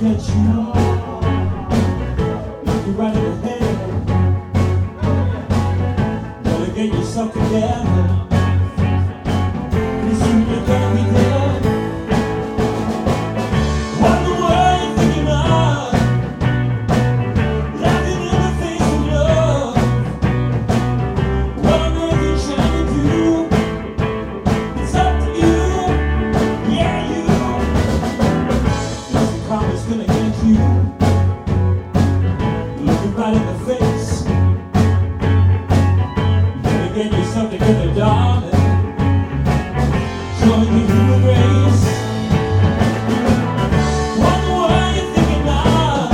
get you. Look you right in the head. Better get yourself together. Pretty soon you're gonna be dead. What in the world you thinking of? Laughing in the face of love. What on earth you trying to do? It's up to you. Yeah, you. Easy karma's gonna get you. Looking right in the face. Better get yourself together, darling. Join the human race. What the world you thinking of?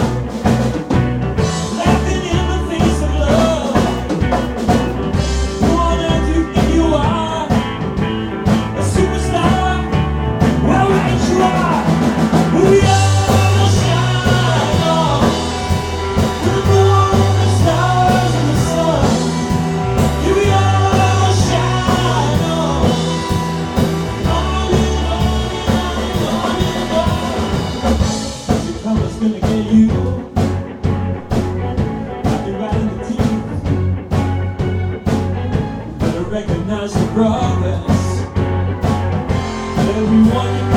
Laughing in the face of love. Who on earth do you think you are? A superstar? Well, right you are. We all shine on to the moon, the stars, and the sun. Here we all shine on. Karma's gonna get you. Knock you right in the teeth. Better recognize the progress. Everyone you